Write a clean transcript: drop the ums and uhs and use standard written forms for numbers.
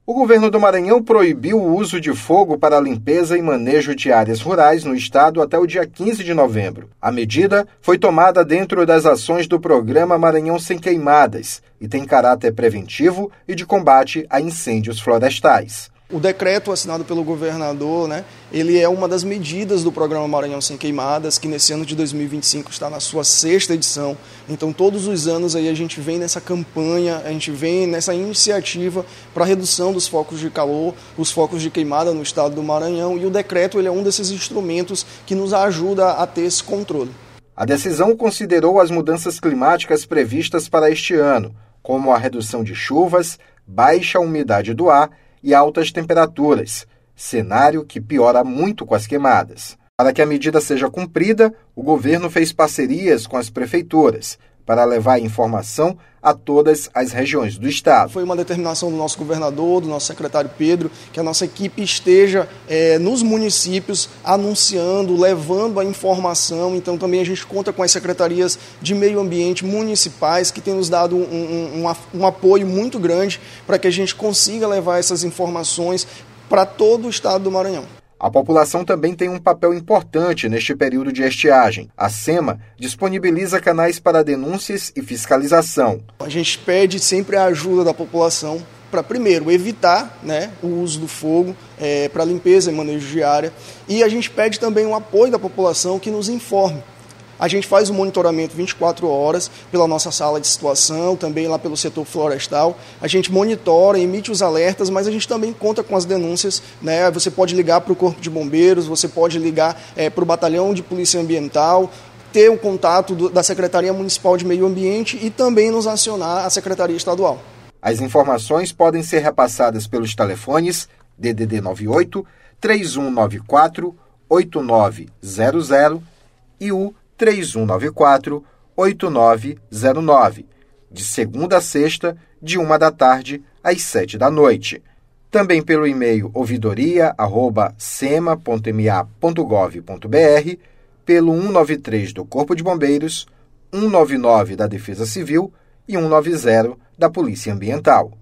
O governo do Maranhão proibiu o uso de fogo para limpeza e manejo de áreas rurais no estado até o dia 15 de novembro. A medida foi tomada dentro das ações do programa Maranhão Sem Queimadas e tem caráter preventivo e de combate a incêndios florestais. O decreto assinado pelo governador, ele é uma das medidas do programa Maranhão Sem Queimadas, que nesse ano de 2025 está na sua 6ª edição. Então, todos os anos aí a gente vem nessa campanha, a gente vem nessa iniciativa para a redução dos focos de calor, os focos de queimada no estado do Maranhão, e o decreto ele é um desses instrumentos que nos ajuda a ter esse controle. A decisão considerou as mudanças climáticas previstas para este ano, como a redução de chuvas, baixa umidade do ar e altas temperaturas, cenário que piora muito com as queimadas. Para que a medida seja cumprida, o governo fez parcerias com as prefeituras para levar a informação a todas as regiões do estado. Foi uma determinação do nosso governador, do nosso secretário Pedro, que a nossa equipe esteja nos municípios anunciando, levando a informação. Então também a gente conta com as secretarias de meio ambiente municipais que têm nos dado um apoio muito grande para que a gente consiga levar essas informações para todo o estado do Maranhão. A população também tem um papel importante neste período de estiagem. A SEMA disponibiliza canais para denúncias e fiscalização. A gente pede sempre a ajuda da população para, primeiro, evitar o uso do fogo para limpeza e manejo de área. E a gente pede também o apoio da população que nos informe. A gente faz o monitoramento 24 horas pela nossa sala de situação, também lá pelo setor florestal. A gente monitora, emite os alertas, mas a gente também conta com as denúncias. Você pode ligar para o Corpo de Bombeiros, você pode ligar para o Batalhão de Polícia Ambiental, ter o contato da Secretaria Municipal de Meio Ambiente e também nos acionar a Secretaria Estadual. As informações podem ser repassadas pelos telefones DDD 98 3194 8900 e o 3194-8909, de segunda a sexta, de 1h às 7h. Também pelo e-mail ouvidoria@sema.ma.gov.br, pelo 193 do Corpo de Bombeiros, 199 da Defesa Civil e 190 da Polícia Ambiental.